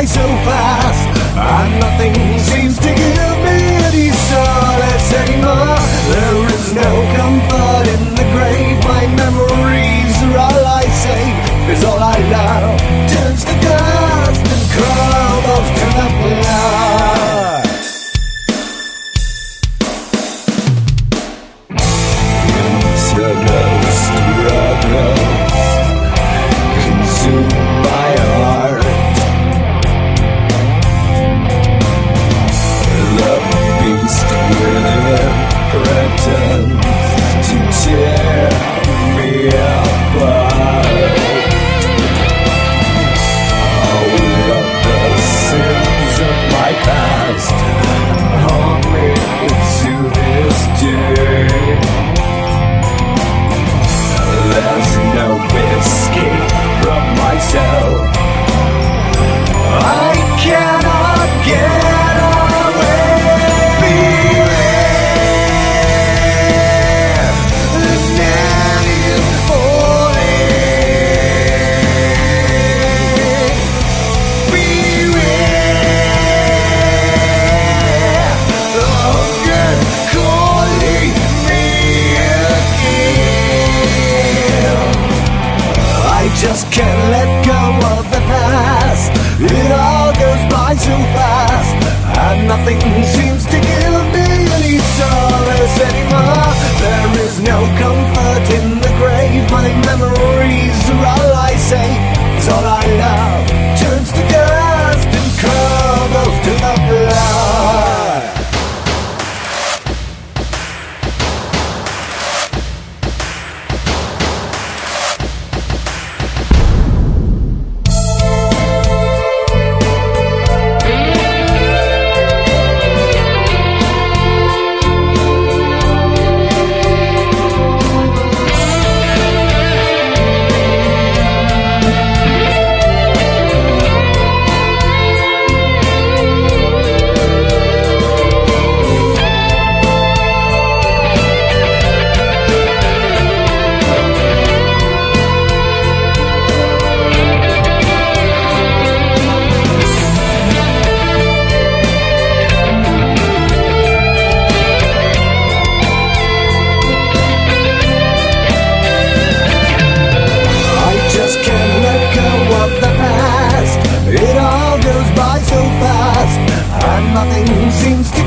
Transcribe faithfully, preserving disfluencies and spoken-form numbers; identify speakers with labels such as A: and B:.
A: by so fast, and nothing seems to give me any solace anymore. There is no comfort in the grave. My memories are all I save, is all I love. Turns to dust and crumbles to the blood. Internal struggles consume my heart. The beast within pretends to tear me apart. All of the sins of my past haunt me to this day. There's no escape from myself. I cannot get away. Beware the night is falling. Beware the hunger calling me again. I just can't let go of the past. It all goes by so fast, and nothing seems to give me any solace anymore. There is no comfort in the grave. My memories are all I say, is all I love. Turns to dust and crumbles to the blood. It all goes by so fast, and nothing seems to